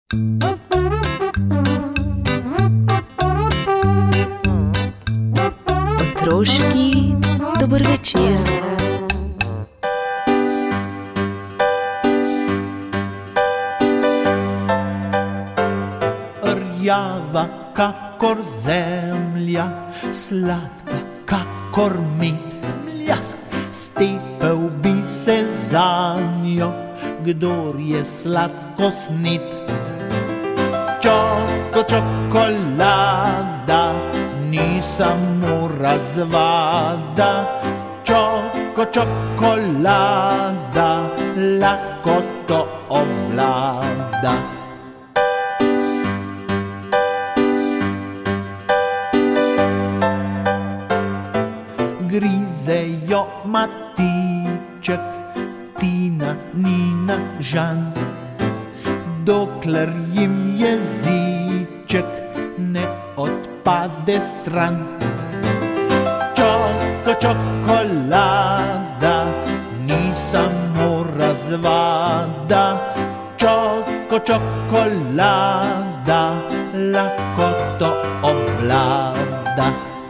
Otroški dober večer. Rjava kakor zemlja, sladka kakor med, mljask, stepel bi se zanjo, kdor je sladko snet. Čokolada ni samo razvada, čokolada lahko to obvlada. Grizejo Matiček, Tina, Nina, Žan, dokler jim jeziček ne odpade stran. Čokolada ni samo razvada, čokolada lahko to obvlada.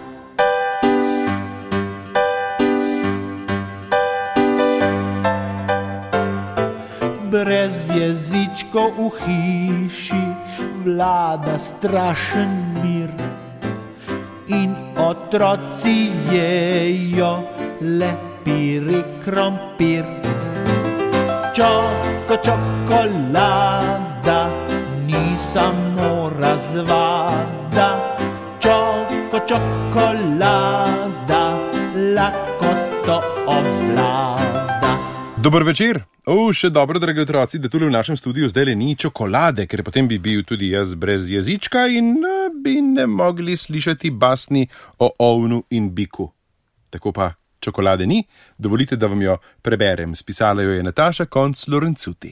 Brez jezičkov v hiši vlada strašen mir in otroci jejo le pire krompir. Čokolada ni samo razvada, čokolada lahko to obvlada. Dober večer. Še dobro, dragi otroci, da tule v našem studiu zdaj ni čokolade, ker potem bi bil tudi jaz brez jezička in bi ne mogli slišati basni o ovnu in biku. Tako pa čokolade ni, dovolite, da vam jo preberem. Spisala jo je Nataša Konc Lorencuti.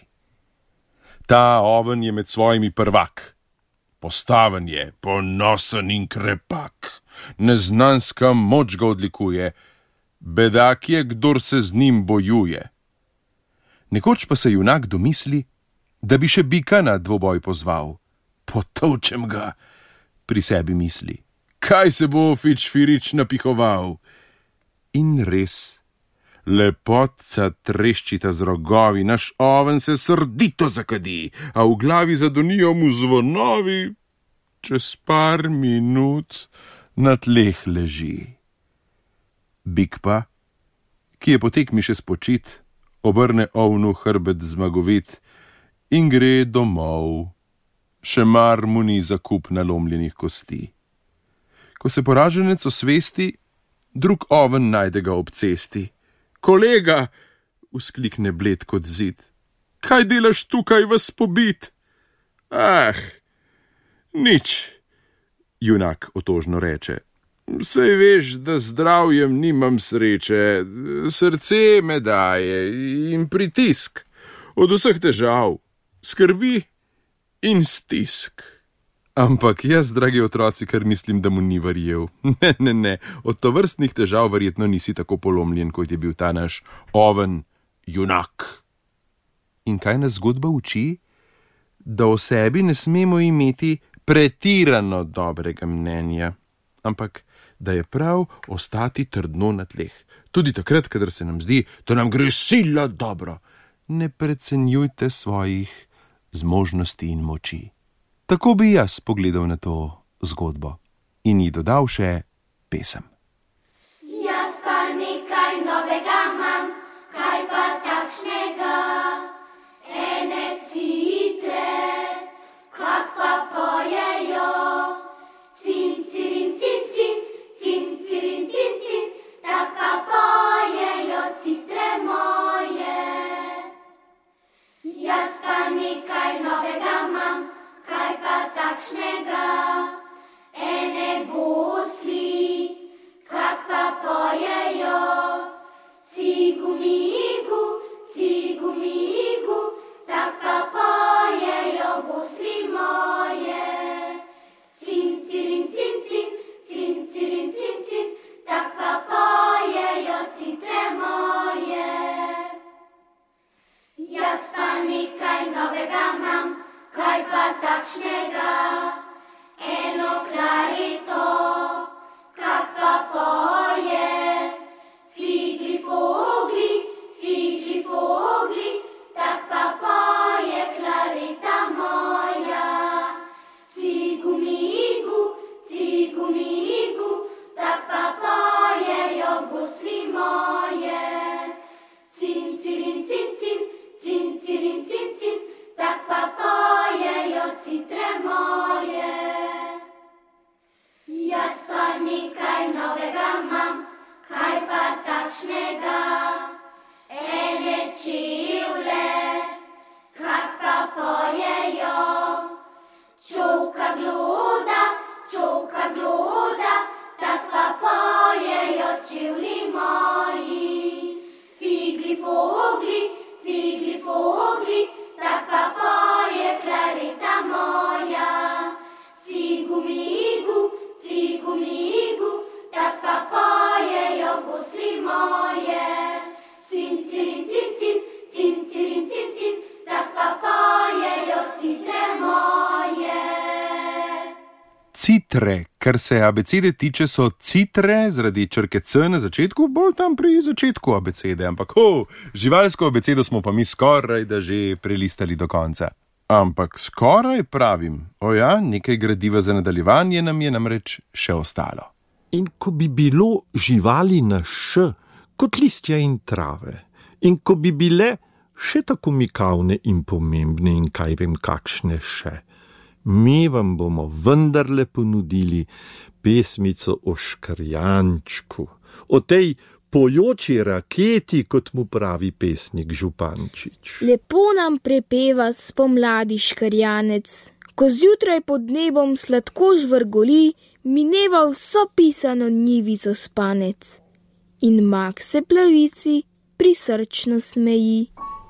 Ta oven je med svojimi prvak. Postaven je, ponosen in krepak. Neznanska moč ga odlikuje. Bedak je, kdor se z njim bojuje. Nekoč pa se junak domisli, da bi še bika na dvoboj pozval. Potolčem ga, pri sebi misli. Kaj se bo fič-firič napihoval? In res, lepotca treščita z rogovi, naš oven se srdito zakadi, a v glavi zadonijo mu zvonovi, čez par minut na tleh leži. Bik pa, ki je po tekmi še spočit, obrne ovnu hrbet zmagovit in gre domov. Še mar mu ni za kup nalomljenih kosti. Ko se poraženec osvesti, drug oven najde ga ob cesti. Kolega, vzklikne bled kot zid, kaj delaš tukaj ves pobit? Ah, nič, junak otožno reče. Saj veš, da zdravjem nimam sreče, srce me daje in pritisk od vseh težav, skrbi in stisk. Ampak jaz, dragi otroci, kar mislim, da mu ni verjel. Ne, od tovrstnih težav verjetno nisi tako polomljen, kot je bil ta naš oven junak. In kaj nas zgodba uči? Da o sebi ne smemo imeti pretirano dobrega mnenja, ampak da je prav ostati trdno na tleh. Tudi takrat, kadar se nam zdi, da nam gre sila dobro. Ne precenjujte svojih zmožnosti in moči. Tako bi jaz pogledal na to zgodbo in ji dodal še pesem. Jaz pa nekaj novega imam, kaj pa takšnega, ene citre, kak pa pojejo, cin, cirin, cin, cin, cin, cirin, cin, cin, tak pa pojejo citre moje. Jaz pa nekaj novega imam, kaj pa takšnega, ene gosli, takšnega, eno klarito, kak pa poje. Figli fogli, tak pa poje klarita moja. Cigu migu, tak pa pojejo gusli moje. Cincirin, cincin, tak pa pojejo citre moje. Jaz pa nekaj novega mam, kaj pa takšnega, ene čevlje, kak pa pojejo. Čovka gloda, tak pa pojejo čevli moji. Figli fogli, tak pa poje klarita moja. Cigu migu, tak pa pojejo gusli moje. Cincirin, tak pa pojejo citre moje. Citre, kar se abecede tiče, so citre zaradi črke C na začetku, bolj tam pri začetku abecede, ampak živalsko abecedo smo pa mi skoraj da že prelistali do konca. Ampak skoraj pravim, nekaj gradiva za nadaljevanje nam je namreč še ostalo. In ko bi bilo živali na š, kot listja in trave, in ko bi bile še tako mikavne in pomembne in kaj vem kakšne še, mi vam bomo vendarle ponudili pesmico o škrjančku, o tej pojoči raketi, kot mu pravi pesnik Župančič. Lepo nam prepeva spomladi škrjanec, ko zjutraj pod nebom sladko žvrgoli, mineva vso pisano njivico spanec. In mak se plavici prisrčno smeji.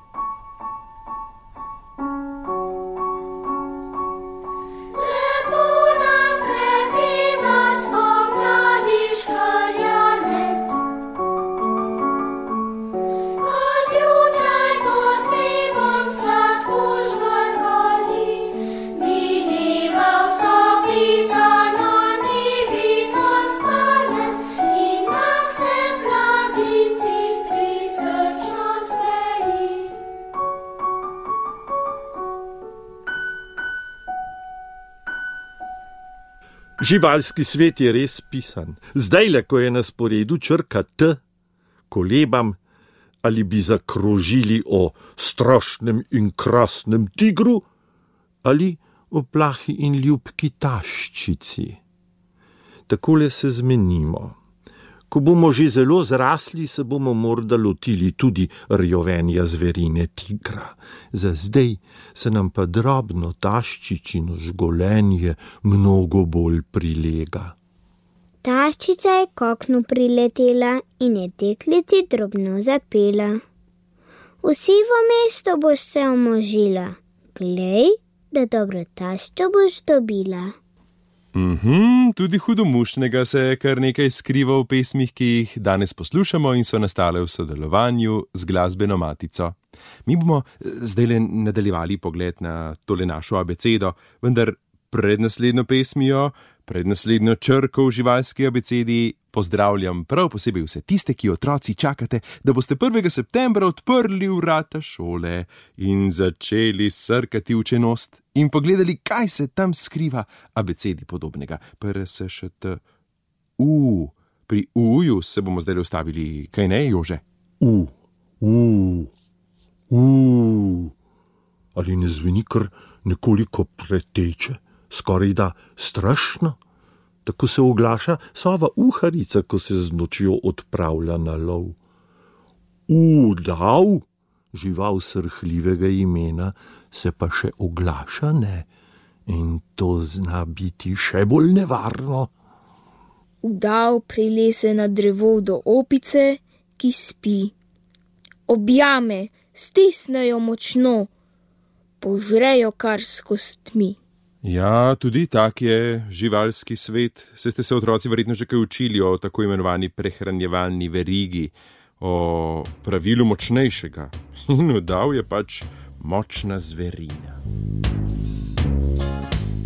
Živalski svet je res pisan. Zdajle, ko je na sporedu črka T, kolebam, ali bi zakrožili o strašnem in krasnem tigru, ali o plahi in ljubki taščici. Takole se zmenimo. Ko bomo že zelo zrasli, se bomo morda lotili tudi rjovenja zverine tigra. Za zdaj se nam pa drobno taščičino žgolenje mnogo bolj prilega. Taščica je k oknu priletela in je deklici drobno zapela. Vsi v mesto boš se omožila, glej, da dobro taščo boš dobila. Tudi hudomušnega se je kar nekaj skriva v pesmih, ki jih danes poslušamo in so nastale v sodelovanju z Glasbeno matico. Mi bomo zdaj nadaljevali pogled na tole našo abecedo, vendar pred naslednjo pesmijo, pred naslednjo črko v živalski abecedi pozdravljam prav posebej vse tiste, ki otroci čakate, da boste 1. septembra odprli vrata šole in začeli srkati učenost in pogledali, kaj se tam skriva abecedi podobnega. PRSŠT. Pri U-ju se bomo zdaj ustavili, kaj ne, Jože? Ali ne zveni kar nekoliko preteče, skoraj da strašno? Tako se oglaša sova uharica, ko se z nočjo odpravlja na lov. Dav, žival srhljivega imena, se pa še oglaša, ne? In to zna biti še bolj nevarno. Udav prilese na drevo do opice, ki spi. Objame, stisnejo močno, požrejo kar s kostmi. Ja, tudi tak je živalski svet. Ste se otroci verjetno že kaj učili o tako imenovani prehranjevalni verigi, o pravilu močnejšega. In udav je pač močna zverina.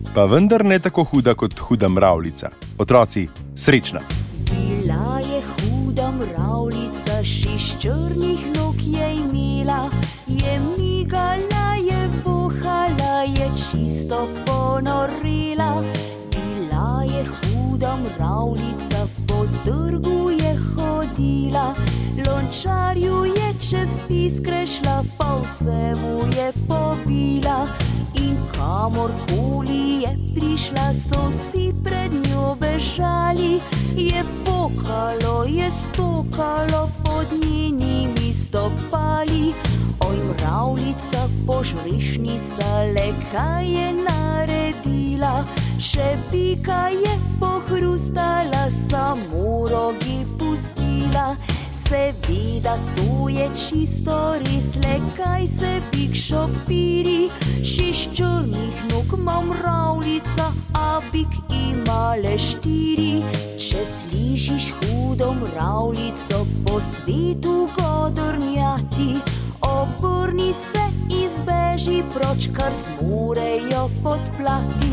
pa vendar ne tako huda kot huda mravljica. Otroci, srečna! Bila je huda mravljica, 6 črnih nog je imela, je migala, je vohala, je čisto ponorela. Bila je huda mravljica, po trgu je hodila, lončarju je čez piskre šla, pa vse mu je pobila. In kamorkoli je prišla, so vsi pred njo bežali. Je pokalo, je stokalo pod njenimi stopali. Oj, mravljica, požrešnica, le kaj je naredila? Še pika je pohrustala, samo rogi pustila. Seveda, to je čisto res, le kaj se pik šopiri. 6 črnih nog ima mravljica, a pik ima le 4. Če slišiš hudo mravljico po svetu godrnjati, obrni se, izbeži proč, kar zmorejo podplati.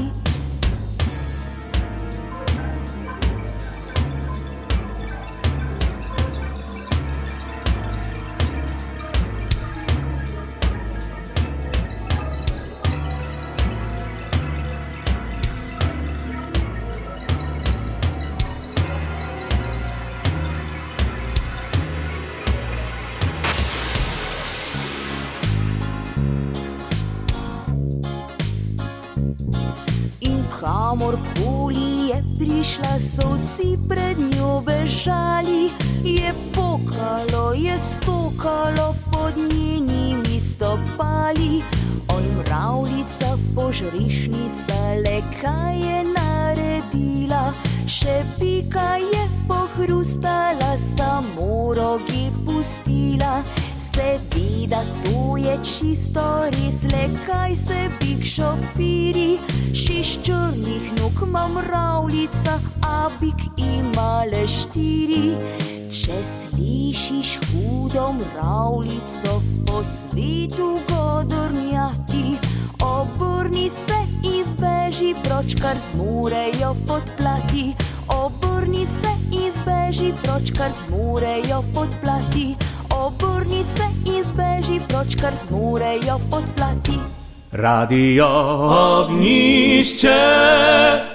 Kamorkoli je prišla, so vsi pred njo bežali. Je pokalo, je stokalo pod njenimi stopali. Oj, mravljica, požrešnica, le kaj je naredila? Še pika je pohrustala, samo rogi pustila. Seveda, to je čisto res, le kaj se pik šopiri. 6 črnih nog ima mravljica, a pik ima le 4. Če slišiš hudo mravljico po svetu godrnjati, obrni se, izbeži proč, kar zmorejo podplati. Obrni se, izbeži proč, kar zmorejo podplati. Obrni se, izbeži proč, kar zmorejo podplati. Radio Ognišče.